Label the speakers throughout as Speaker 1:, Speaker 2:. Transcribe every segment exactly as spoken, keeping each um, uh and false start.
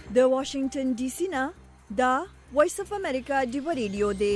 Speaker 1: د واشنگټن ډي سي نه دا وایس اف امریکا ډیو ریډیو دی.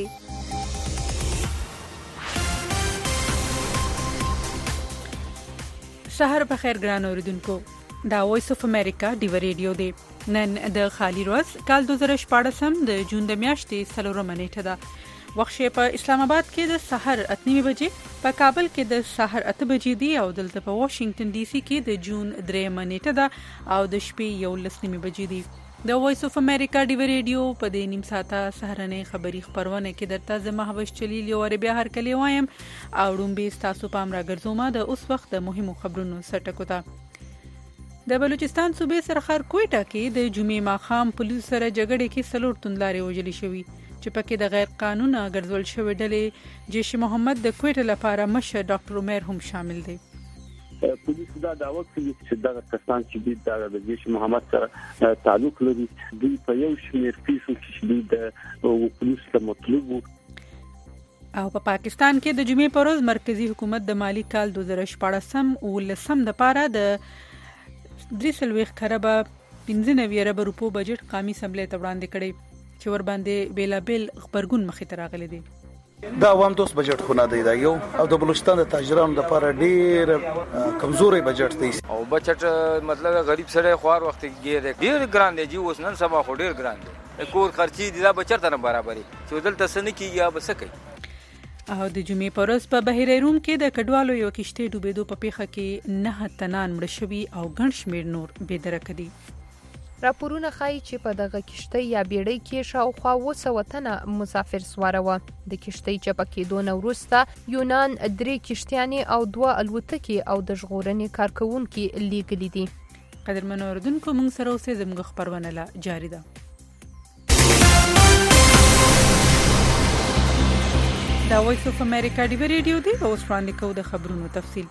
Speaker 2: سحر بخیر ګران اوریدونکو، دا وایس اف امریکا ډیو ریډیو دی. نن د خالی ورځ کال دوه زره شپاړس د جون د میاشتې څلورمه نیټه ده. وخت په اسلام آباد کې د سحر اته نیمه بجې، په کابل کې د سحر اته بجې دی او دلته په واشنگټن ډي سي کې د جون درېمه نیټه ده او د شپې یولس نیمه بجې دی. د وایس اف امریکا ډیو ریډیو په دې نیم ساعته سهارنۍ خبری خبرونه کې درته زما هوس چلیل یو بیا هر کلی وایم او رومبه تاسو پام راګرځوم د اوس وخت د مهمو خبرونو سرټکو ته. د بلوچستان صوبې سرخر کوټه کې د جمعې ماښام پولیس سره جګړې کې څلور توندلارې وژل شوي چې پکې د غیر قانونه ګرځول شوی ډلې جیش محمد د کوټه لپاره مشر ډاکټر عمر هم شامل دی.
Speaker 3: پولیس دا دعوت کوي چې دا کسان چې د جیش محمد سره تعلق لري دوی په یو شمېر پیسو کې د پولیس ته مطلوب وو.
Speaker 2: او په پا پاکستان کې د جمعې پر ورځ مرکزی حکومت د مالی کال دوه زره شپاړس او لسم د پاره د درې سلويخ خرابه پنځه نوي ارب روپو بجټ قومي اسمبلی ته وړاندې کړي چې ور باندې بیلابل خبرګون مخې ته راغلي دي.
Speaker 4: دا عوام دوست بجټ خو نه دی دا یو او د بلوچستان د تاجرانو لپاره ډیر کمزوري بجټ دی او
Speaker 5: بجټ مطلب غریب سره خوار وخت کې ډیر ګران دی چې اوس نن سبا خو ډیر ګران دی کور خرچي دی دا بچت نه برابرۍ چې دلته سن کې یا بسکه.
Speaker 2: او د جمعې پر ورځ په بحیره روم کې د کډوالو یو کشته ډوبېدو په پیښه کې نه تنان مړ شوي او ګڼ شمېر نور بې درکه دي.
Speaker 6: راپورونه ښایي چې په دغه کشتۍ یا بیړۍ کې شاوخوا اوه سوه تنه مسافر سواره وه. د کشتۍ چپه کېدو نه وروسته یونان درې کشتیانې او دوه الوتکې او د ژغورنې کارکوونکي لیږلي دي.
Speaker 2: قدرمنو اورېدونکو، موږ سره اوسئ، زموږ خپرونه لا جاري ده. دا وایس اف امریکا ډیو ریډیو دی او اوس وړاندې کوو د خبرونو تفصیل.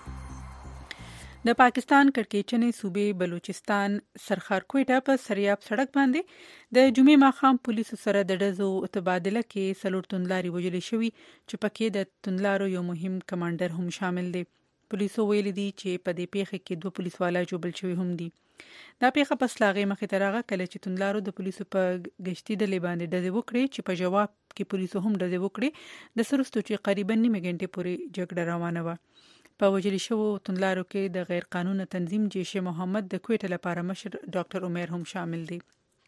Speaker 2: د پاکستان کړکېچنې صوبې بلوچستان سرخار کوټه په سریاب سړک باندې د جمعې ماښام پولیسو سره د ډزو تبادله کې څلور توندلارې وژل شوي چې پکې د توندلارو یو مهم کمانډر هم شامل دی. پولیسو ویلي دي چې په دې پیښه کې دوه پولیس والا ژوبل شوي هم دي. دا پیښه پس له هغې مخې ته راغله کله چې توندلارو د پولیسو په ګشتي ډلې باندې ډزې وکړې چې په جواب کې پولیسو هم ډزې وکړې. د څه وروسته چې قریبا نیمه غنټې پورې جګړه روانه وه. په وژل شوو توندلارو کې د غیر قانونه تنظیم جیش محمد د کوټه لپاره مشر ډاکټر عمر هم شامل دی.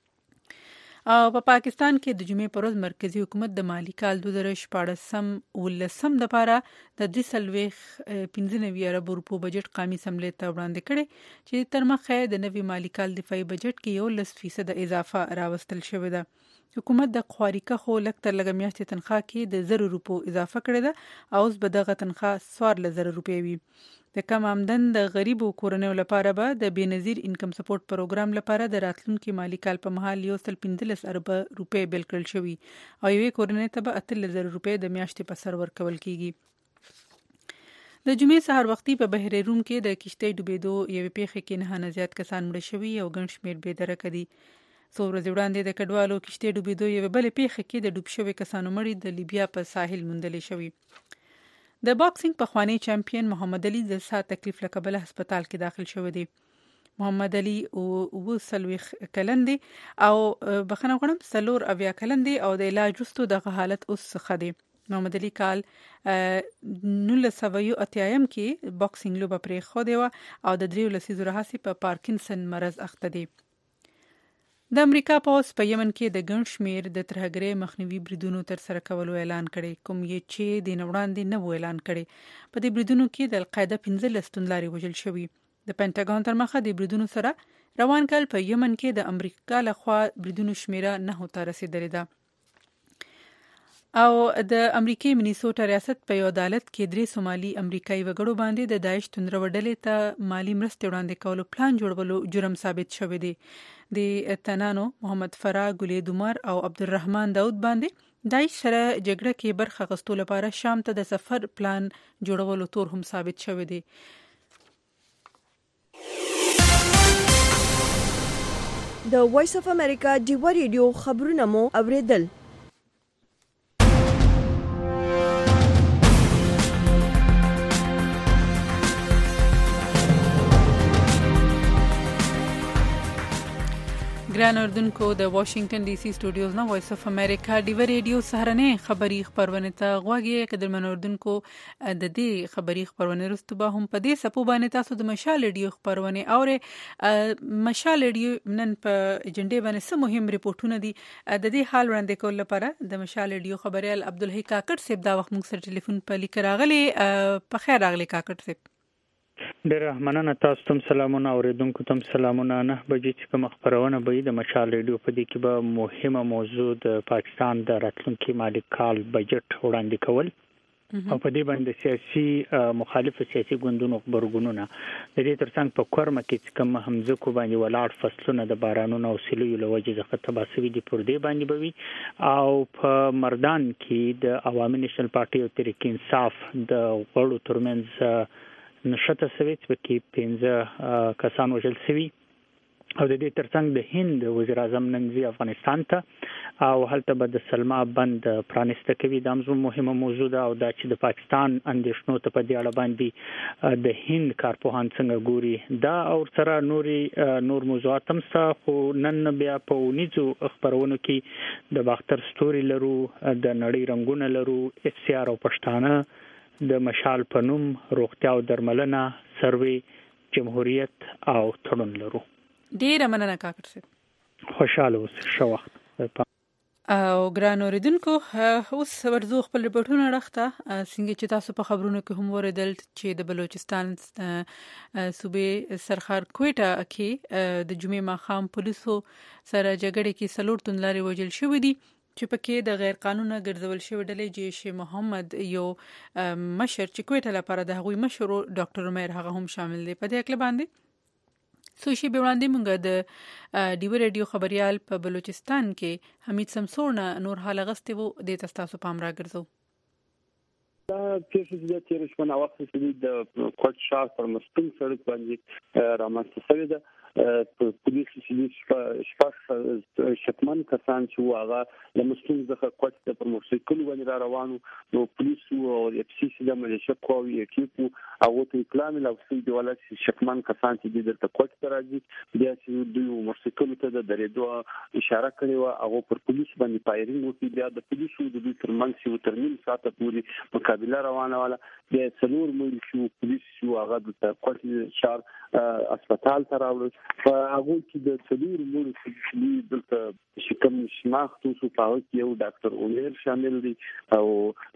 Speaker 2: او په پا پاکستان کې د جمعې پر ورځ مرکزی حکومت د مالی کال دوه زره شپاړس او لسم د پاره د درې سلويخ پنځه نوي ارب روپو بجټ قومي اسمبلی ته وړاندې کړي چې تر مخه د نوي مالی کال دفاعي بجټ کې یو لس فیصد اضافه راوستل شوې ده. حکومت د خواریکه خو لک تر لګ میاشتې تنخواه کې د زر روپو اضافه کړې ده او اوس به دغه تنخواه څوارلس زره روپۍ وي. د کم آمدن د غریبو کورنیو لپاره به د بېنظیر انکم سپورټ پروګرام لپاره د راتلونکي مالی کال په مهال یو سل پنځلس ارب روپۍ بیل کړل شوي او یوې کورنۍ ته به اتلس زره روپۍ د میاشتې په سر ورکول کیږي. د جمعې سهار وختي په بحیره روم کې د کشتۍ ډوبېدو یوې پیښې کې نه نه زیات کسان مړه شوي او ګڼ شمېر بې درکه دي. څو ورځې وړاندې د کډوالو کشتۍ ډوبېدو یوې بلې پیښه کې د ډوب شوي کسانو مړي د لیبیا په ساحل موندلې شوي. د باکسینګ پخوانی چمپیون محمد علي د ساه تکلیف له کبله هسپتال کې داخل شوی دی. محمد علي اوه څلوېښت کلن دی او بخښنه غواړم څلور اویا کلن دی او د علاج وروسته دغه حالت اوس ښه دی. محمد علي کال نولس سوه یو اتیایم کې باکسینګ لوبه پرېښودې وه او د دریو لسیزو راهیسې په پارکینسن مرض اخته دی. د امریکا پوځ په یمن کې د ګڼ شمېر د ترهګرۍ مخنیوي بریدونو تر سره کولو اعلان کړی، کوم یې چې د نه وړاندې نه و اعلان کړی. په دې بریدونو کې د القاعده پنځلس توندلارې وژل شوي. د پینټاګون تر مخه د بریدونو سره روان کال په یمن کې د امریکا لخوا بریدونو شمیره نهو ته رسېدلې ده. او د امریکای منیسوټا ریاست په یو عدالت کې درې سومالي امریکایي وګړو باندې د داعش توندرو ډلې ته مالی مرستې وړاندې کولو پلان جوړولو جرم ثابت شوی دی. د تنانو محمد فرا ګلید عمر او عبدالرحمن داود باندې داعش سره جګړه کې برخه اخیستو لپاره شام ته د سفر پلان جوړولو تور هم ثابت شوی دی.
Speaker 1: د وایس اف امریکا ډیو ریډیو خبرونه مو اوریدل.
Speaker 2: ګران اردوونکو د واشنگټن ډي سي سټوډیوز نه وایس اف امریکا ډیو ریډیو سهارنې خبری خبرونه ته غواګي قدرمن اردوونکو د دې خبری خبرونه رستو به هم په دې سپو باندې تاسو د مشال ډیو خبرونه او مشال ډیو نن په ایجنډا باندې سم مهم ریپورتونه دي د دې حال وړاندې کول لپاره د مشال ډیو خبريال عبدالحی کاکړ صاحب دا وخت موږ سره ټلیفون په لیک راغلی په خیر راغلی کاکړ صاحب
Speaker 7: ډیر مننه تاسو ته سلامونه اوریدونکو ته سلامونه. نه بجې چې کوم خبرونه به د مشال ریډیو په دې کې به مهمه موضوع د پاکستان د راتلونکي مالی کال بجټ وړاندې کول او په دې باندې سیاسي مخالف سیاسي ګوندونو خبرګونونه د دې ترڅنګ په کورمه کې کوم همزه کو باندې ولاړ فصلونه د بارانونو او سیلو لوجه ځخه تباسوي دي پر دې باندې بوي او په مردان کې د عوامي نېشنل پارټي او تحریک انصاف د غړو ترمنځ نشته سوي چې کې پنځه کسان وژل شوي او د دې ترڅنګ د هند وزیر اعظم نن ځي افغانستان ته او هلته به د سلما بند پرانسته کوي د موضوع مهمه موضوع ده او دا چې د پاکستان اندیشنو ته په دې اړه باندې د هند کارپوهان څنګه ګوري دا او سره نوري نور موضوعات هم خو نن بیا په ونیزو خبرونو کې د باختر ستوري لرو د نړۍ رنگونه لرو اف سی آر او پښتانه د مشال پنوم روغتیا او درملنه سروي جمهوریت او تړون لرو.
Speaker 2: ډیره مننه کاکړ صاحب
Speaker 7: خوشاله اوسئ ښه وخت
Speaker 2: او ګران اوریدونکو اوس ورزو خپل ریپورتونه راخته څنګه چې تاسو په خبرونو کې هم وردل چې د بلوچستان صوبې سرخار کوټه کې د جمعې ماخام پولیسو سره جګړه کې سلور تنلاري وژل شوې دي چې پکې د غیر قانوني ګرځول شوی ډلې جیش محمد یو مشر چې کوټه لپاره د هغوی مشر ډاکټر عمر هغه هم شامل دي. په دې اړه باندې سوشي به وړاندې مونږ د ډیو ریډیو خبريال په بلوچستان کې حمید سمسورنا نور حال غسته وو د تاسو په امر راګرځو.
Speaker 3: دا پیښه د تیر شپه وخت چې د کوټ شار پر مستم سړک باندې رامنځته شوې ده په پولیس چې شپږ شتمن کسان چې هغه د مستم ځخه کوټ ته پر موټرسایکل باندې را روانو نو پولیس او اف سی سی د ملیشیا قوي اکیپو هغه ته اطلاع ملو چې د ولایت شتمن کسان چې د کوټ ته راځي بیا چې دوی موټرسایکل ته د درېدو اشاره کړې و هغه پر پولیس باندې فایرینګ وکړي بیا د پولیسو د دوی ترمنځ یو ترمیم ساته پوری مقابله روانه ولا د سلور مې شو پولیس شو هغه د کوټ شار هسپتال ته راوړل په هغه کې د سلور مې چې دلته شکم شناخت او په یو ډاکټر عمر شامل دي او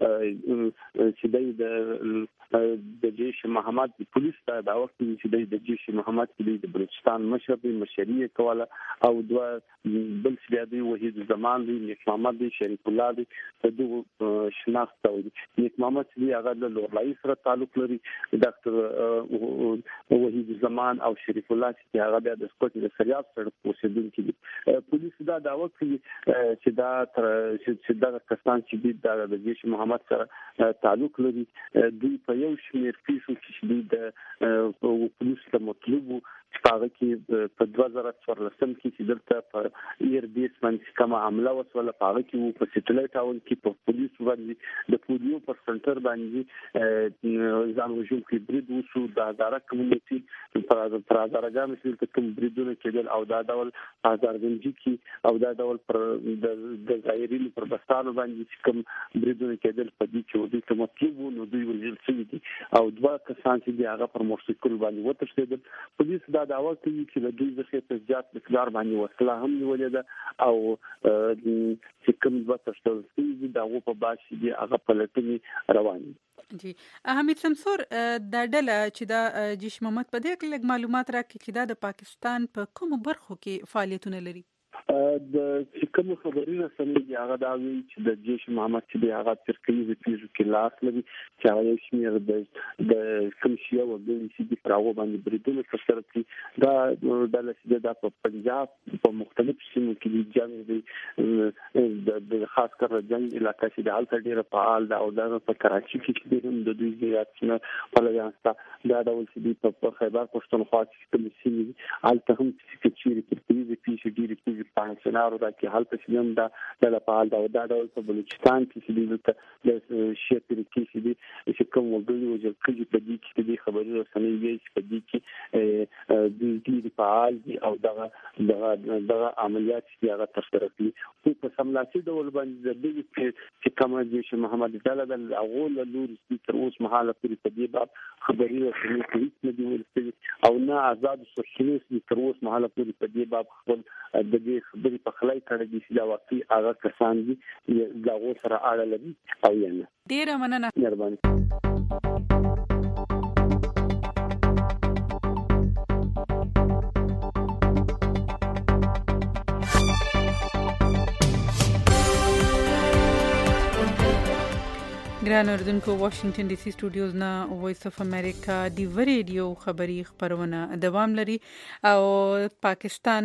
Speaker 3: چې د د جیش محمد پولیس ته دا وخت چې د جیش محمد د بلوچستان مشر دی مشري کوله او دوه بل چې دی وحید زمان دی نیک محمد دی شریف الله دی د دوه شناخت او نیک محمد دی هغه د لورلای سره تعلق لري ډاکټر وحید زمان او شریف الله چې هغه د سکوت د سریاب سره اوسېدونکي دي. پولیس دا دعوه کوي چې دا چې دا کسان چې د جیش محمد سره تعلق لري دوی په یو شمېر پیښو کې د پولیس ته مطلوب چې هغه کې په دوه زره څوارلسم کې چې دلته په ایر بیس باندې کومه عمله وسوله هغه کې په سټلایټ ټاون کې په پولیس باندې د پولیو پر سنټر باندې ځان وژل کې برید وشو د هزاره کمیونټي پر هزارګان چې کوم بریدونه کېدل او دا ډول هزارګنجي کې او دا ډول پر د ظاهري پر بستانو باندې کوم بریدونه کېدل په دې کې ودی کوم مطلب نو دوی وژل شوي دي او دوه کسان چې هغه پر موټرسایکل باندې وتښتېدل. پولیس دا دعوه کوي چې د دوی ځخه په زیات مقدار باندې وسله هم نیولې ده او چې کوم دوه تشتل دا و په باشي دی هغه په لټنی روان دي.
Speaker 2: جی حمید سمسور دا ډله چې دا جیش محمد په دې کې معلومات راکړي چې دا د پاکستان په کومو برخو کې فعالیتونه لري؟
Speaker 3: د کوم خبرونه سمې دي هغه دا وی چې د جیش محمد چې هغه ترکیه پیژو کې لاس لري چې هغه یو شمېر د د کمشیا او د سی دي پراو باندې بریدونه ترسره کړي دا د لسیده د پنجاب په مختلف سیمو کې د جنگ د خاص کر جنگ علاقې چې د حالت ډیره فعال ده او د په کراچي کې هم د دوی زیاتونه په لږه دا ډول چې په خیبر پښتونخوا کې کوم سیمې الته هم چې چیرې ترکیه پیژو ډیره په سيناريو دا کې حل پسیم دا د فعال دا د ډول په بلوچستان کې چې د شیپری کې چې کوم وګړي او ځکه په دې کې د خبري رسنۍ ویل په دې کې د دې فعال دي او دغه دغه دغه عملیات چې هغه ترسره کړي په سملاسي ډول باندې د دې چې کوم چې محمد تعالی د اغول لور تر اوس مهاله پوری په دې باب خبري رسنۍ هیڅ نه دی ویل او نه آزاد سرچینې تر اوس مهاله پوری په دې باب خپل د دې خبرې په خلای کړي چې دا واقعي هغه کسان دي چې دغه سره اړه لري او یا نه.
Speaker 2: ډیره مننه.
Speaker 3: مهرباني.
Speaker 2: ګران اوردونکو واشنگټن ډي سي سټوډیوز نه وایس اف امریکا دی ریډیو خبری خبرونه دوام لري او پاکستان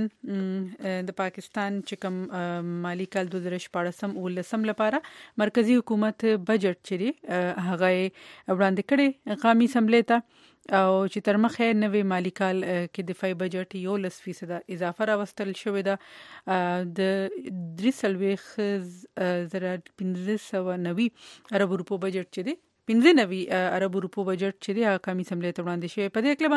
Speaker 2: د پاکستان چې کوم مالی کال دوه هزار شپږ ولسم لپاره مرکزی حکومت بجټ چری هغه وړاندې کړي قومي اسمبلی ته او چې تر مخه نوې مالی کال کې دفاعي بجټ یو لس فیصد اضافه راوستل شوې ده د درې سلويخ زره پنځه سوه نوي ارب روپو بجټ چې دی پنځه نوي ارب روپو بجټ چې دی هغه قومي اسمبلی ته وړاندې شوی په دې کې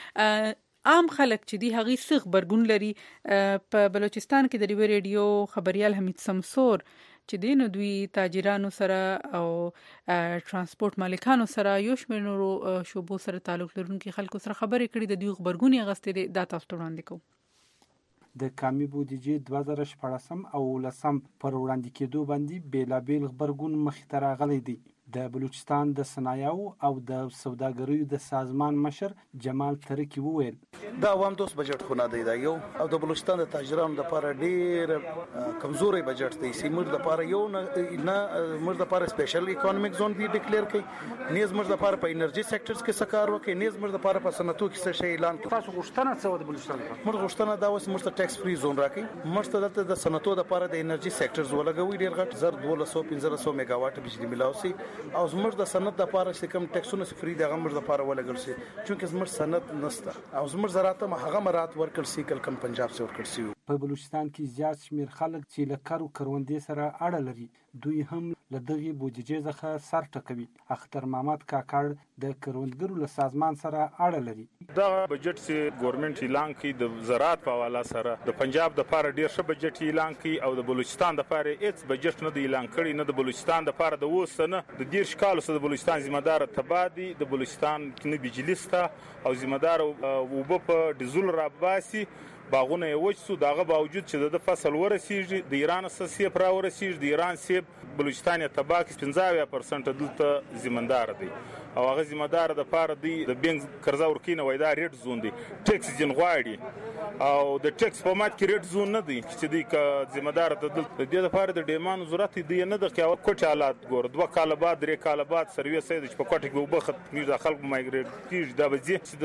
Speaker 2: باندې عام خلک چې دی هغه سخ برګون لري په بلوچستان کې د ریډیو خبريال حمید سمسور چې دین دوی تاجرانو سره او ترانسپورت مالکانو سره یو شمېر نورو شوبو سره تعلق لرونکي خلکو سره خبرې کړي د دوی خبرګونی غستې د تاسو وړاندې کوم.
Speaker 8: د کمی بودیجې دوه هزار شپږ او لسم پر وړاندې کېدو باندې بیلابیل خبرګون مخې ته راغلی دی. د بلوچستان د صنایعو او د سوداګریو د سازمان مشر جمال ترکی وویل
Speaker 4: دا عوام دوست بجټ خو نه دی دا یو او د بلوچستان د تاجرانو لپاره ډیر کمزوري بجټ دی چې موږ د لپاره یو نه موږ د لپاره سپیشل اکونومیک زون دی ډیکلیئر کړي نیز موږ د لپاره په انرژي سېکټرز کې سکار وکړي نیز موږ د لپاره په صنعتو کې څه شی اعلان کړي.
Speaker 8: تاسو غوښتنه څه د بلوچستان
Speaker 4: موږ غوښتنه دا اوس موږ ته ټیکس فری زون راکړي موږ ته دلته د صنعتو لپاره د انرژي سېکټرز ولګوي ډیر غټ زر دوه سوه پنځه سوه میگا واټ بجلی ملاوي او زموږ د صنعت لپاره چې کوم ټیکسونه فری دغه موږ لپاره ولګل شي چې زموږ صنعت نشته او زموږ زراعت هم هغه مراد ورکړل شي کله کوم پنجاب څخه ورکړل شي.
Speaker 8: په بلوچستان کې زیات شمیر خلک چې له کارو کروندې سره اړه لري دوی هم له دغه بودیجې څخه سر ټکوي. اختر محمد کاکړ د کروندګرو له سازمان سره اړه لري.
Speaker 9: دا بجټ چې ګورنمنت اعلان کړي د زراعت په حواله سره د پنجاب د لپاره ډیر ښه بجټ اعلان کړي او د بلوچستان د لپاره هیڅ بجټ نه دی اعلان کړي نه د بلوچستان د لپاره د اوس نه د ډیر شکال سره د بلوچستان ذمہ دار تبادی د بلوچستان کې بجلی ستا او ذمہ دار وب په ډیزل را باسي باغونه وچ سو دغه باوجود چې د فصل ورسیږي د ایران سسې پر ورسیږي د ایران سیب بلوچستان تباک پنځه پرسنټ دلته ذمہدار دی او هغه ذمہدار د پاره دی د بینګ قرضه ورکینه وای دا ریټ زون دی ټیکس جن غواړي او د ټیکس په مات کې ریټ زون نه دی چې دی ک ذمہدار د دې لپاره د ډیمان ضرورت دی نه د قیاوت کوټ حالات ګور دوه کال بعد درې کال بعد سرویس سید په کوټ کې وبخت میږي د خلکو مایګریټ کیږي دا به چې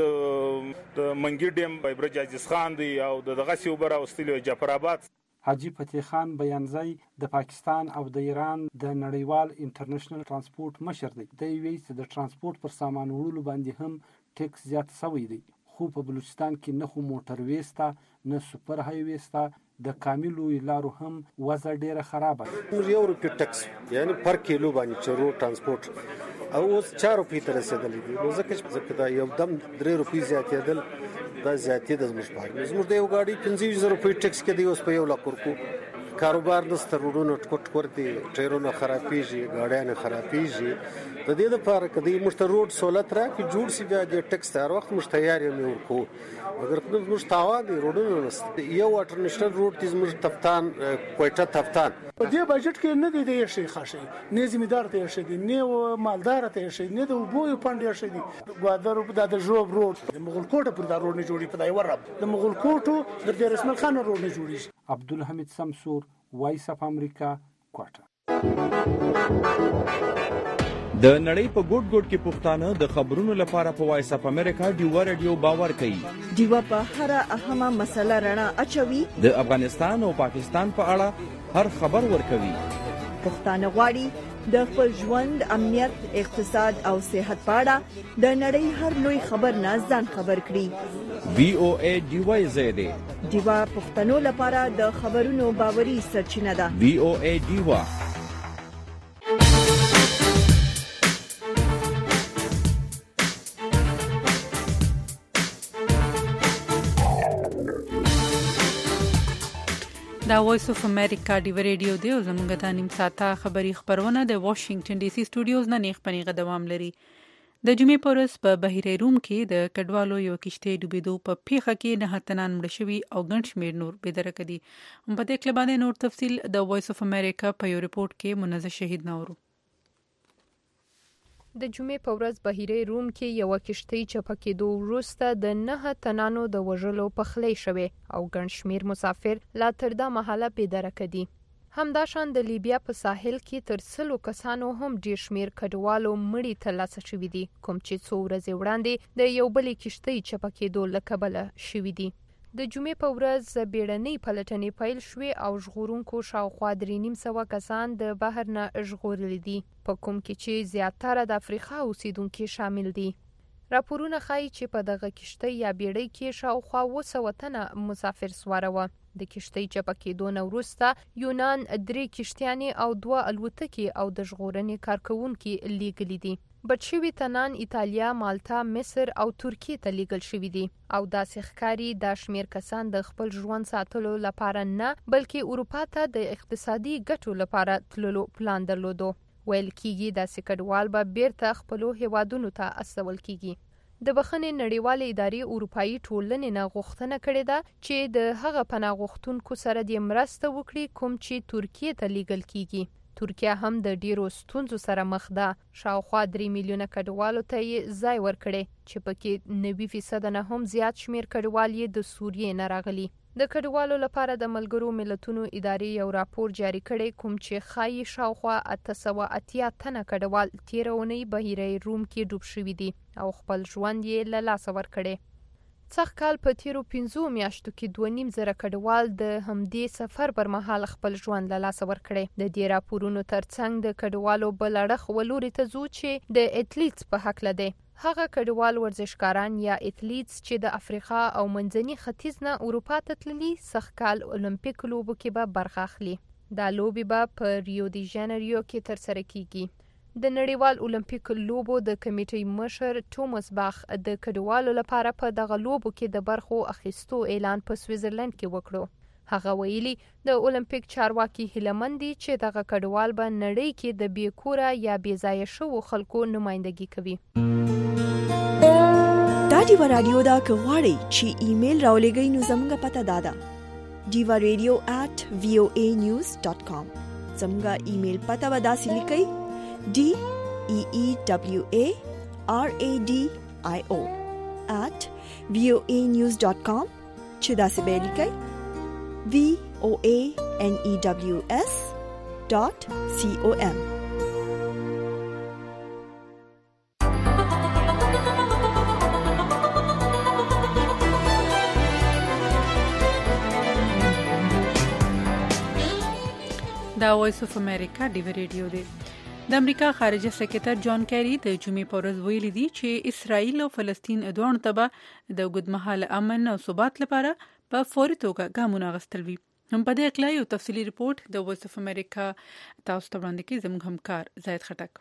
Speaker 9: د منګی ډیم برج عزیز خان دی او دغه سی وبره واستلو جعفر آباد.
Speaker 8: حاجی فتح خان بیانزی د پاکستان او د ایران د نړیوال انټرنیشنل ترانسپورت مشر دی. د وی چې د ترانسپورت پر سامان وړلو باندې هم ټیکس زیات شوی دی خو په بلوچستان کې نه خو موټر ویستا نه سوپر های ویستا د کاملو لارو هم وضع ډیره خراب ده.
Speaker 10: موږ یو روپی ټیکس یعنی پر کیلو باندې چرو ترانسپورت او اوس چار روپی تر رسیدلی دی نو ځکه چې دا یو دم درې روپی زیاتېدل دا زیاتې د زموږ په زموږ د یو غاډي پنځه زره روپۍ ټیکس کې دی اوس په یو لک ورکو کاروبار د سترونو ټکټ ورته ټیرونو خرابېږي غاډیانه خرابېږي د دې لپاره کدی مشت روډ سہولت را کی جوړ سی بیا د ټیکس تر وخت مشت تیاری مې ورکو اگر په موږ تاوا دی روډونو نست یو انټرنیشنل روډ د زموږ تفتان کوټه تفتان
Speaker 11: په دې بجټ کې نه دی د شي خاصه نه ذمہدار ته شي دی نه مالدار ته شي نه د بوې پاندې شي دی غوادر په د جوب روډ د مغول کوټه پر دا روډ نه جوړي په دای ورب د مغول کوټو د رسمل خان روډ نه جوړي.
Speaker 8: عبدالحمید سمسور وایس اف امریکا کوټه.
Speaker 12: د نړۍ په ګوټ ګوټ کې پښتانه د خبرونو لپاره په وایس اف امریکا ډیوا ریډیو باور کوي.
Speaker 1: ډیوا په هر اهمه مسله رڼا اچوي.
Speaker 12: د افغانستان او پاکستان په اړه هر خبر ورکوي.
Speaker 1: پښتانه غواړي د خپل ژوند، امنیت، اقتصاد او صحت په اړه د نړۍ هر لوی خبر نه ځان خبر کړي.
Speaker 12: وی او ای ډیوا زیاده
Speaker 1: ډیوا پښتنو لپاره د خبرونو باوري سرچینه ده.
Speaker 12: وی او ای ډیوا
Speaker 2: دا وایس اف امریکا دی ریډیو دی او زموږ د نیم ساعته خبری خبرونه د واشنگټن ډي سي سټوډیوز نه نیغ پنیغه دوام لري. د جمعې په ورځ په بحیره روم کې د کډوالو یو کشته ډوبېدو په پیښه کې نه هتنان مړ شوي او ګڼ شمېر نور بېدرکه دي. په دې کله باندې نور تفصیل د وایس اف امریکا په یو ریپورت کې منزه شهید نورو.
Speaker 6: د جمعې په ورځ بحیره روم کې یو کشتۍ چپه کېدو وروسته د نه تنانو د وژلو پخلی شوې او ګڼ شمېر مسافر لا تر دا مهاله بېدرکه دي. همداشان د لیبیا په ساحل کې تر سلو کسانو هم ډېر شمېر کډوالو مړي ترلاسه شوي دي، کوم چې څو ورځې وړاندې د یو بلې کشتۍ چپه کېدو له کبله شوي دي. د جمعې په ورځ بیړنۍ پلټنې پیل شوې او ژغورونکو شاوخوا درې نیم سوه کسان د بحر نه ژغورلي دي، په کوم کې چې زیاتره د افریقا اوسیدونکي شامل دي. راپورونه ښایي چې په دغه کشتۍ یا بیړۍ کې شاوخوا اووه سوه تنه مسافر سواره وه. د کشتۍ چپه کېدو نه وروسته یونان درې کشتیانې او دوه الوتکې او د ژغورنې کارکوونکي لیږلي دي. بټ شوي تنان ایتالیا، مالټا، مصر او ترکیې ته لیږل شوي دي او داسې ښکاري دا شمېر کسان د خپل ژوند ساتلو لپاره نه بلکې اروپا ته د اقتصادي ګټو لپاره تللو پلان درلودو. ویل کېږي داسې کډوال به بیرته خپلو هیوادونو ته استول کېږي. د بخښنې نړیوالې ادارې اروپایي ټولنې نه غوښتنه کړې ده چې د هغه پناه غوښتونکو سره دې مرسته وکړي کوم چې ترکیې ته لیږل کېږي. ترکیه هم د ډیرو ستونزو سره مخ ده. شاوخوا درې میلیونه کډوالو ته یې ځای ورکړی چې پکې نوي فیصده نه هم زیات شمېر کډوال یې د سوریې نه راغلي. د کډوالو لپاره د ملګرو ملتونو ادارې یو راپور جاری کړی کوم چې ښایي شاوخوا اته سوه اتیا تنه کډوال تېره اونۍ بحیره روم کې ډوب شوي دي او خپل ژوند یې له لاسه ورکړی. سږ کال په تیرو پنځو میاشتو کې دوه نیم زره کډوال د همدې سفر پر مهال خپل ژوند له لاسه ورکړی. د دې راپورونو ترڅنګ د کډوالو بل اړخ ولوري ته ځو چې د ایتلیټس په هکله دی. هغه کډوال ورزشکاران یا ایتلیټس چې د افریقا او منځني ختیځ نه اروپا ته تللي سږ کال اولمپیک لوبو کې به برخه اخلي. دا لوبې به په ریو دی جانیرو کې ترسره کیږي. د نړیوال اولمپیک لوبو د کمیټې مشر توماس باخ د کډوالو لپاره په دغه لوبو کې د برخو اخیستو اعلان په سویټزرلند کې وکړو. هغه ویلي د اولمپیک چارواکي هیلهمند دي چې دغه کډوال به نړۍ کې د بې کوره یا بې ځایه شوو خلکو نمایندګي کوي.
Speaker 1: دا ډیوا رادیو دا که غواړئ چې ایمیل راولېږئ نو زموږ پته دا ده ډیوا ریډیو ایٹ وی او ای نیوز ډاټ کام. زموږ ایمیل پته به داسې لیکئ D E E W A R A D I O at voanews dot com چې داسې به لیکئ V O A N E W S dot C O M.
Speaker 2: دا وایس اف امریکا دی ریډیو دی. د امریکا خارجه سکرټر جان کیری د جمعې په ورځ ویلي دي چې اسرائیل او فلسطین دواړو ته به د اوږدمهاله امن او ثبات لپاره په فوري توګه ګامونه اخیستل وي. هم په دې اړه یو تفصیلي ریپورت د وایس اف امریکا تاسو ته وړاندې کوي زموږ همکار زاهد خټک.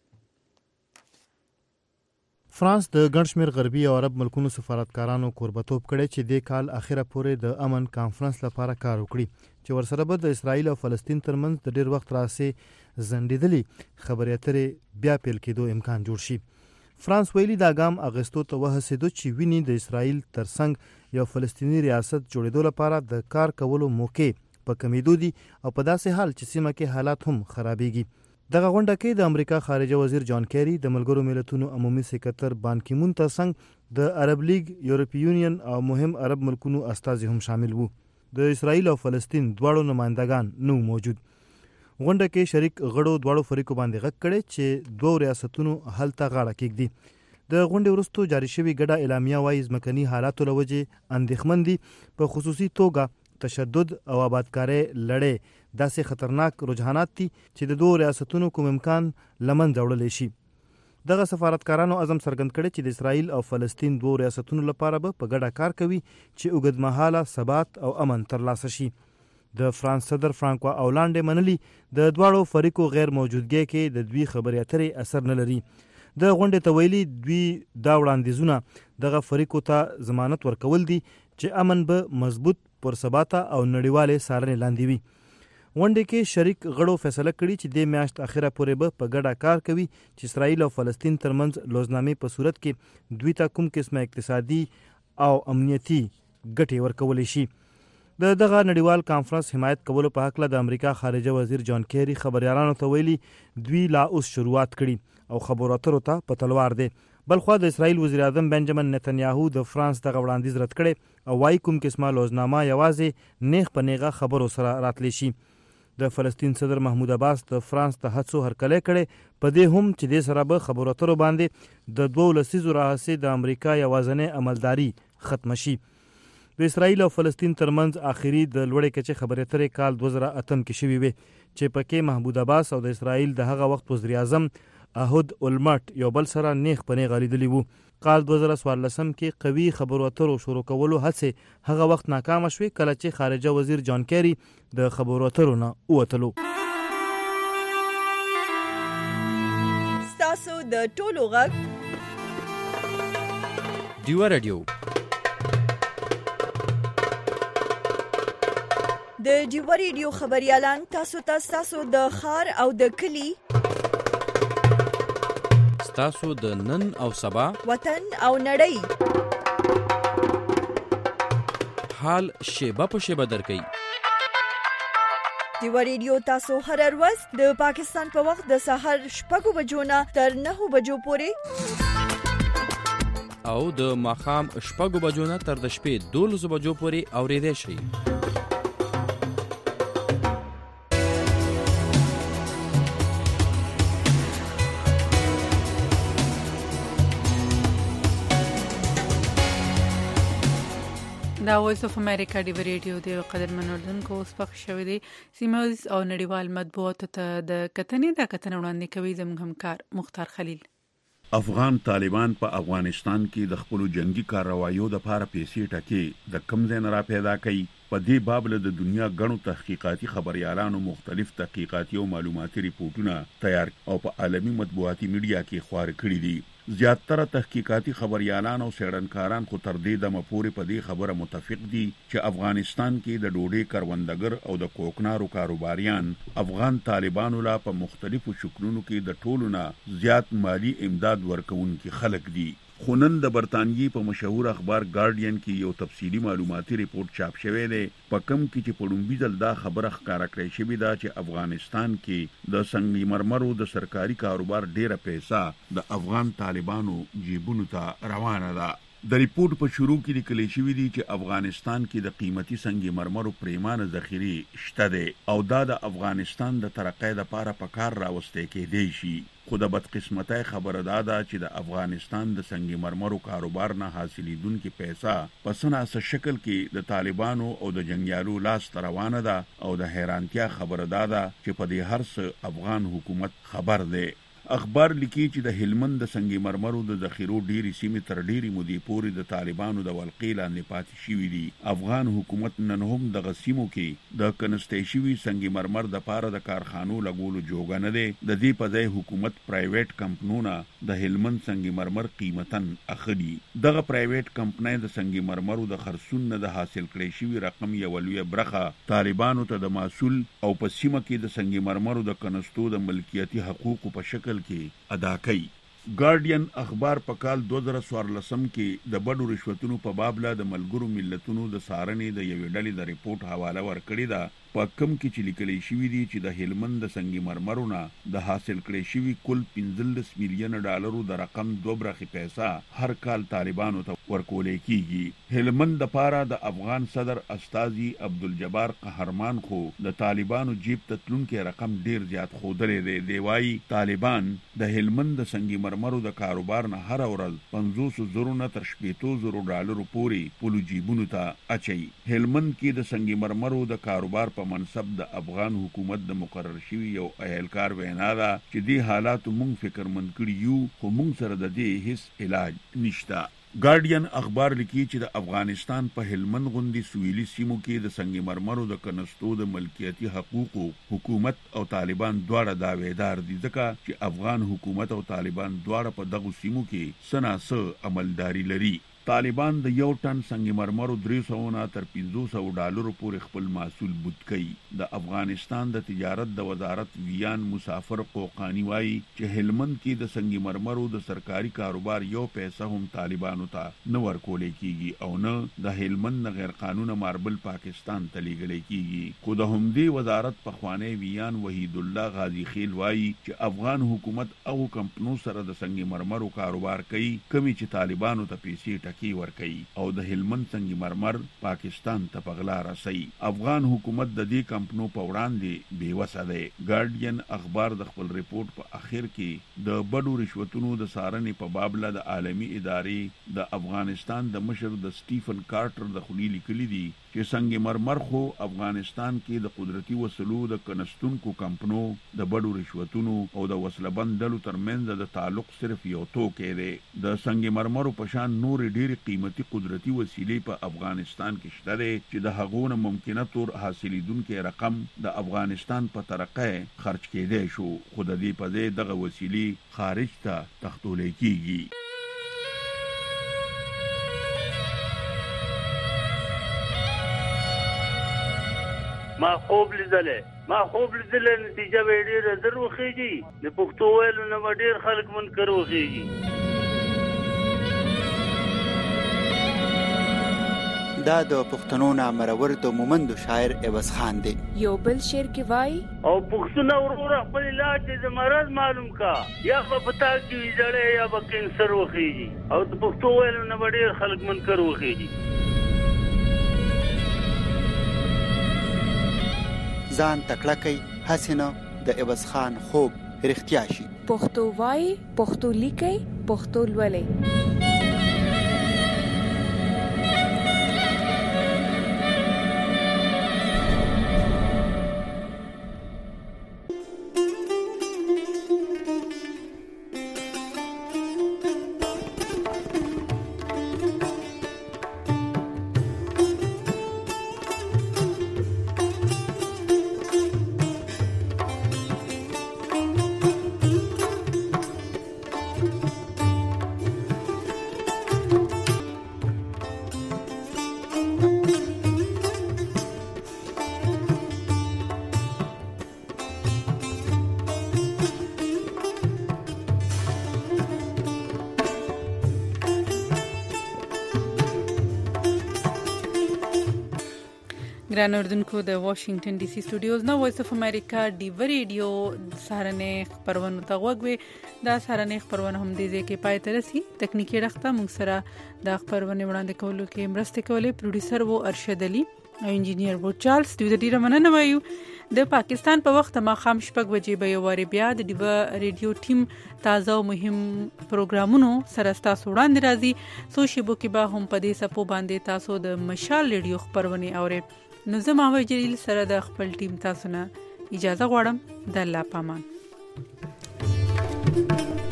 Speaker 13: فرانس د ګڼ شمېر غربي او عرب ملکونو سفارتکارانو کوربتوب کړی چې د کال اخره پورې د امن کانفرنس لپاره کار وکړي چې ورسره به د اسرائیل او فلسطین ترمنځ د ډېر وخت راهیسې ځنډېدلې خبرې اترې بیا پیل کېدو امکان جوړ شي. فرانس ویلي دا ګام اخیستو ته وهڅېدو چې ویني د اسرائیل ترڅنګ یو فلسطیني ریاست جوړېدو لپاره د کار کولو موقع په کمیدو دي او په داسې حال چې سیمه کې حالات هم خرابېږي. دغه غونډه کې د امریکا خارجه وزیر جان کیری د ملګرو ملتونو عمومي سکرټر بان کی مون ترڅنګ د عرب لیگ، یورپی یونین او مهم عرب ملکونو استازي هم شامل وو. د اسرائیل او فلسطین دواړو نمائندگان نو موجود. غونډه کې شریک غړو دواړو فریقو باندې غږ کړي چې دوه ریاستونو حل ته غاړه کېږدي. د غونډې وروسته جاری شوی ګډه اعلامیه وايي ځمکني حالاتو له وجې اندېښمن دي، په خصوصي توګه تشدد او آبادکاري لړۍ داسې خطرناک رجحانات دي چې د دوه ریاستونو کوم امکان لمن وړلی شي. دغه سفارتکارانو عزم څرګند کړی چې د اسرائیل او فلسطین دوه ریاستونو لپاره به په ګډه کار کوي چې اوږدمهاله ثبات او امن ترلاسه شي. د فرانس صدر فرانکوا اولاند منلي د دواړو فریقو غیر موجودګۍ کې د دوی خبرې اترې اثر نه لري. د غونډې ته ویلي دوی دا وړاندیزونه دغه فریقو ته ضمانت ورکول دي چې امن به مضبوط پرثباته او نړیوالې څارنې لاندې وي. غونډې کې شریک غړو فیصله کړي چې د میاشت اخره پورې به په ګډه کار کوي چې اسرائیل او فلسطین ترمنځ لوزنامې په صورت کې دوی ته کوم قسمه اقتصادي او امنیتي ګټې ورکولی شي. د دغه نړیوال کانفرنس حمایت کولو په هکله د امریکا خارجه وزیر جان کیری خبريالانو ته ویلي دوی لا اوس شروعات کړي او خبرو اترو ته په تلوار دي. بلخوا د اسرائیل وزیر اعظم بنجامین نتنیاهو د فرانس دغه وړاندیز رد کړي او وايي کوم قسمه لوزنامه یوازې نیغ په نیغه خبرو سره راتلی شي. د فلسطین صدر محمود عباس د فرانس ته هڅو هرکلی کړی په دې هم چې دې سره به خبرو اترو باندې د دوو لسیزو راهیسې د امریکا یوازینۍ عملداري ختمه شي. د اسرائیل او فلسطین ترمنځ آخري د لوړې کچې خبرې اترې کال دوه زره اتم کې شوي وې چې پکې محمود عباس او د اسرائیل د هغه وخت وزیر اعظم احود اولمرټ یو بل سره نیغ په نیغه لیدلي وو. کال دوه زره څوارلسم کې قوي خبرو اترو شروع کولو هڅې هغه وخت ناکامه شوې کله چې خارجه وزیر جان کیری د خبرو اترو نه ووتلو.
Speaker 1: ستاسو د ټولو غږ
Speaker 14: ډیوا رادیو
Speaker 1: د ډیوا رادیو خبريالان تاسو ته تاسو د خار او د کلی
Speaker 14: تاسو د نن او سبا
Speaker 1: وطن او نړۍ
Speaker 14: حال شیبه په شیبه درکې.
Speaker 1: ډیوا رادیو تاسو هر ورځ د پاکستان په وخت د سحر شپږ بجو نه تر نهه بجو پورې
Speaker 14: او د ماښام شپږ بجو نه تر د شپې دولس بجو پورې اورېدای شئ.
Speaker 2: دا وایس اف امریکا ډیوا رادیو د قدرمن اردوونکو اوس پخ شوې دي سیمه او نړیوال مطبوعاتو ته د کتنې د کتنې وړاندې کوي زموږ همکار مختار خلیل.
Speaker 15: افغان طالبان په افغانستان کې د خپل جنگي کاروایو د لپاره پیسې ټکي د کم ځای نه را پیدا کوي. په دې باب له د دنیا غنو تحقیقاتي خبريالانو مختلف تحقیقاتي او معلوماتي ریپورتونه تیار او په عالمي مطبوعاتي میډیا کې خبر کړي دي. زیاتره تحقیقاتي خبريالان او څېړنکاران خو تر دې دمه پورې په دې خبره متفق دي چې افغانستان کې د ډوډۍ کروندګر او د کوکنارو کاروباریان افغان طالبانو لا په مختلفو شکلونو کې د ټولو نه زیات مالی امداد ورکوونکي خلک دي. خو نن د برتانیې په مشهور اخبار ګارډین کې یو تفصیلی معلوماتي ریپورت چاپ شوی دی په کوم کې چې په لومړي ځل دا خبره ښکاره کړې شوې ده چې افغانستان کې د سنگ مرمرو د سرکاري کاروبار ډیره پیسې د افغان طالبانو جیبونو ته روانه ده. د ریپورت په شروع کې لیکل شوی دی چې افغانستان کې د قیمتي سنگ مرمرو پریمانه ذخیره شته دي او دا د افغانستان د ترقۍ لپاره په کار راوستي کېدی شي. خو د بدقسمتۍ خبره دا ده چې د افغانستان د سنگ مرمرو کاروبار نه حاصلېدونکي پیسې په سناسه شکل کې د طالبانو او د جنگیالو لاس ته روانه ده او د حیرانتیا خبره دا ده چې په دې هر څه افغان حکومت خبر دی. اخبار لیکي چې د هلمند د سنگ مرمرو د ذخیرو ډيري سیمې تر ډيري مودې پورې د طالبانو د ولقې لاندې پاتې شوي دي. افغان حکومت نن هم د غسیمو کې د کنستې شوي سنگ مرمر د پاره د کارخانو لګولو جوګه نه دی. د دې په ځای حکومت پرایویټ کمپنونه د هلمند سنگ مرمر قیمتن اخلي. دغه پرایویټ کمپنۍ د سنگ مرمرو د خرڅون نه د حاصل کړي شوي رقم یو لوی برخه طالبانو ته د محصول او په سیمه کې د سنگ مرمرو د کنستو د ملکیتي حقوقو په شکل کې ادا کوي. ګارډین اخبار په کال دوه زره څوارلسم کې د بډو رشوتونو په باب لا د ملګرو ملتونو د سارنې د یوې ډلې د ریپورت حواله ورکړې ده په کم کې چې لیکل شوی دی چې د هلمند د سنگ مرمرونه د حاصل کړي شوی کل پنځلس میلیون ډالرو د رقم دوه برخې پیسې هر کال طالبانو ته ورکول کیږي. هلمند د پاره د افغان صدر استاذي عبدالجبار قهرمان خو د طالبانو جیب ته تلونکي رقم ډیر زیات خودلې دی. دی وايي طالبان د هلمند د سنگ مرمرو د کاروبار نه هر ورځ پنځوس زره نه تر شپږ زره ډالرو پورې پلو جیبونو ته اچي. هلمند کې د سنگ مرمرو د کاروبار په منصب د افغان حکومت د مقرر شوی یو اهلکار وینا ده چې دې حالاتو مونږ فکرمند کړي یو خو مونږ سره د دې هیڅ علاج نشته. ګارډین اخبار لیکي چې د افغانستان په هلمند غوندي سویلي سیمو کې د سنگ مرمرو د کنستو د ملکیتي حقوقو حکومت او طالبان دواړه داویدار دي ځکه چې افغان حکومت او طالبان دواړه په دغه سیمو کې سناسه عملداري لري. طالبان د یو ټن سنگ مرمرو درې سوه نه تر پنځه سوه ډالرو پورې خپل محصول بوت کوي. د افغانستان د تجارت د وزارت ویان مسافر قوقانی وایي چې هلمند کې د سنگ مرمرو د سرکاري کاروبار یو پیسه هم طالبانو ته نه ورکول کیږي او نه د هلمند نه غیر قانوني ماربل پاکستان ته لیږل کیږي. خو د همدې وزارت پخوانی ویان وحید الله غازی خیل وایي چې افغان حکومت او کمپنو سره د سنگ مرمرو کاروبار کوي کمی چې طالبانو ته پیسې کی ورکي او د هلمند سنگ مرمر پاکستان ته پغلا رسي. افغان حکومت د دې کمپنو په وړاندې بیوسه دی. ګارډین اخبار د خپل ریپورت په اخر کې د بډو رشوتونو د سارنې په بابله د عالمی ادارې د افغانستان د مشر د سټیفن کارټر د خولي لیکلي دي چې سنگ مرمر خو افغانستان کې د قدرتي وسلو د کنستونکو کمپنو د بډو رشوتونو او د وسلبند ډلو ترمنځ د تعلق صرف یو توکی دی. د سنگ مرمرو په شان نور ډیر قیمتي قدرتي وسیلې په افغانستان کې شته دي چې د هغونه ممکنه تور حاصلېدونکو رقم د افغانستان په طرقه خرج کېدای شو خو د دې په ځای دغه وسیلې خارج ته تختول کیږي.
Speaker 16: ما خوب لیدلې ما خوب لیدلې نتیجه به ډیره زر وخیږي د پښتو ویلو نه ډیر خلک منکر وخیږي.
Speaker 17: دا د پښتنو نامرور د مومندو شاعر عوض خان دی.
Speaker 18: یو بل شعر کې وای
Speaker 16: او پښتنو ورور خپل علاج د مرض معلوم کا یا په پتا کې جړې یا په کینسر وخیږي او د پښتو ویلو نه ډیر خلک منکر وخیږي.
Speaker 17: ځان تکړه کوي حسینه د عوض خان خوب رښتیا شي.
Speaker 18: پښتو وای پښتو لیکي پښتو لولي.
Speaker 2: ګران اردوونکو د واشنگټن ډي سي سټوډیوز نو وایس اف امریکا ډیو ریډیو سهارنې خبرونه ته وګوي دا سهارنې خبرونه هم دي چې پای ته رسي. تکنیکی رخته موږ سره د خبرونه وړاندې کولو کې مرسته کولې پروډوسر وو ارشد علي او انجینیر وو چارلز. دوی د ډیره مننه وایو. د پاکستان په وخت ما خام شپږ بجې به یو واری بیا د ډیو ریډیو ټیم تازه او مهم پروګرامونو سره تاسو وړاندې راځي. سو شیبو کې به هم په دې سپو باندې تاسو د مشال ریډیو خبرونه اورئ. نو زه محمد جلیل سره د خپل ټیم تاسو نه اجازه غواړم. د الله پامان.